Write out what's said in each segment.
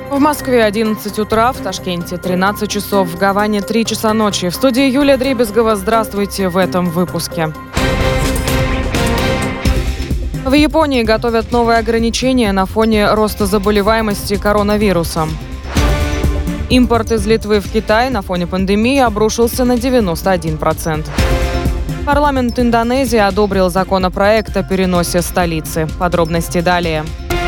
В Москве 11 утра, в Ташкенте 13 часов, в Гаване 3 часа ночи. В студии Юлия Дребезгова. Здравствуйте в этом выпуске. В Японии готовят новые ограничения на фоне роста заболеваемости коронавирусом. Импорт из Литвы в Китай на фоне пандемии обрушился на 91%. Парламент Индонезии одобрил законопроект о переносе столицы. Подробности далее.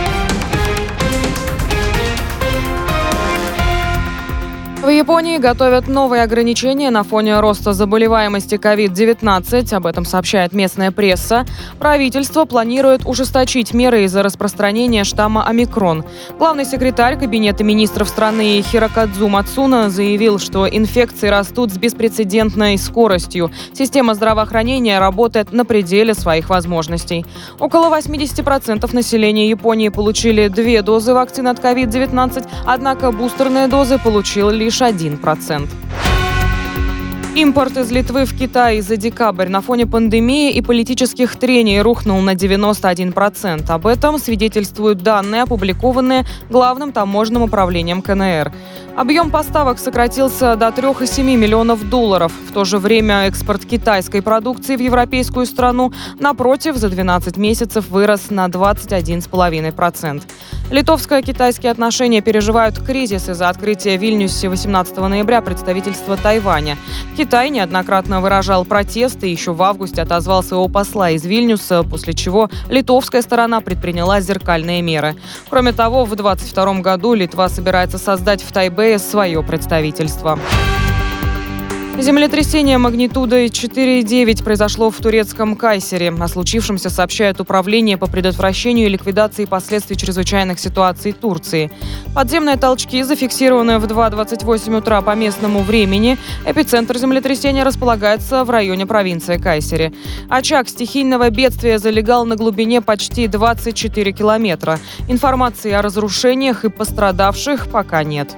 В Японии готовят новые ограничения на фоне роста заболеваемости COVID-19. Об этом сообщает местная пресса. Правительство планирует ужесточить меры из-за распространения штамма омикрон. Главный секретарь Кабинета министров страны Хирокадзу Мацуна заявил, что инфекции растут с беспрецедентной скоростью. Система здравоохранения работает на пределе своих возможностей. Около 80% населения Японии получили 2 дозы вакцины от COVID-19, однако бустерные дозы получил лишь 1%. Импорт из Литвы в Китай за декабрь на фоне пандемии и политических трений рухнул на 91%. Об этом свидетельствуют данные, опубликованные Главным таможенным управлением КНР. Объем поставок сократился до $3,7 миллионов. В то же время экспорт китайской продукции в европейскую страну, напротив, за 12 месяцев вырос на 21,5%. Литовско-китайские отношения переживают кризис из-за открытия в Вильнюсе 18 ноября представительства Тайваня. Китай неоднократно выражал протест и еще в августе отозвал своего посла из Вильнюса, после чего литовская сторона предприняла зеркальные меры. Кроме того, в 2022 году Литва собирается создать в Тайбэе свое представительство. Землетрясение магнитудой 4,9 произошло в турецком Кайсере. О случившемся сообщает Управление по предотвращению и ликвидации последствий чрезвычайных ситуаций Турции. Подземные толчки зафиксированы в 2:28 утра по местному времени. Эпицентр землетрясения располагается в районе провинции Кайсери. Очаг стихийного бедствия залегал на глубине почти 24 километра. Информации о разрушениях и пострадавших пока нет.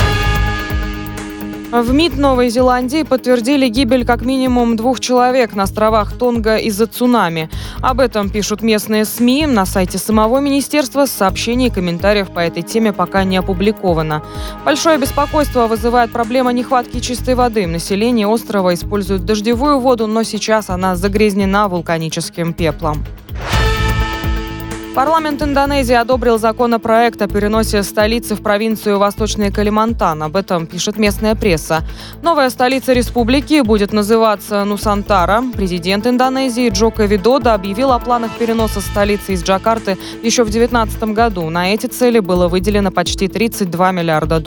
В МИД Новой Зеландии подтвердили гибель как минимум 2 человек на островах Тонга из-за цунами. Об этом пишут местные СМИ. На сайте самого министерства сообщений и комментариев по этой теме пока не опубликовано. Большое беспокойство вызывает проблема нехватки чистой воды. Население острова использует дождевую воду, но сейчас она загрязнена вулканическим пеплом. Парламент Индонезии одобрил законопроект о переносе столицы в провинцию Восточный Калимантан. Об этом пишет местная пресса. Новая столица республики будет называться Нусантара. Президент Индонезии Джоко Видодо объявил о планах переноса столицы из Джакарты еще в 2019 году. На эти цели было выделено почти $32 миллиарда.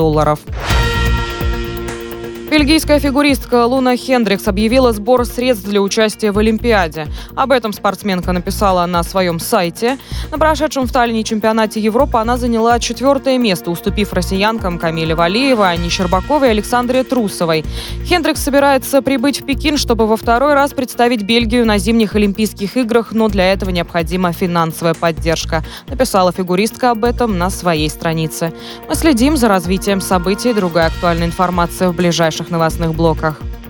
Бельгийская фигуристка Луна Хендрикс объявила сбор средств для участия в Олимпиаде. Об этом спортсменка написала на своем сайте. На прошедшем в Таллине чемпионате Европы она заняла 4-е место, уступив россиянкам Камиле Валиевой, Анне Щербаковой и Александре Трусовой. Хендрикс собирается прибыть в Пекин, чтобы во 2-й раз представить Бельгию на зимних Олимпийских играх, но для этого необходима финансовая поддержка. Написала фигуристка об этом на своей странице. Мы следим за развитием событий. Другая актуальная информация в ближайших новостных блоках.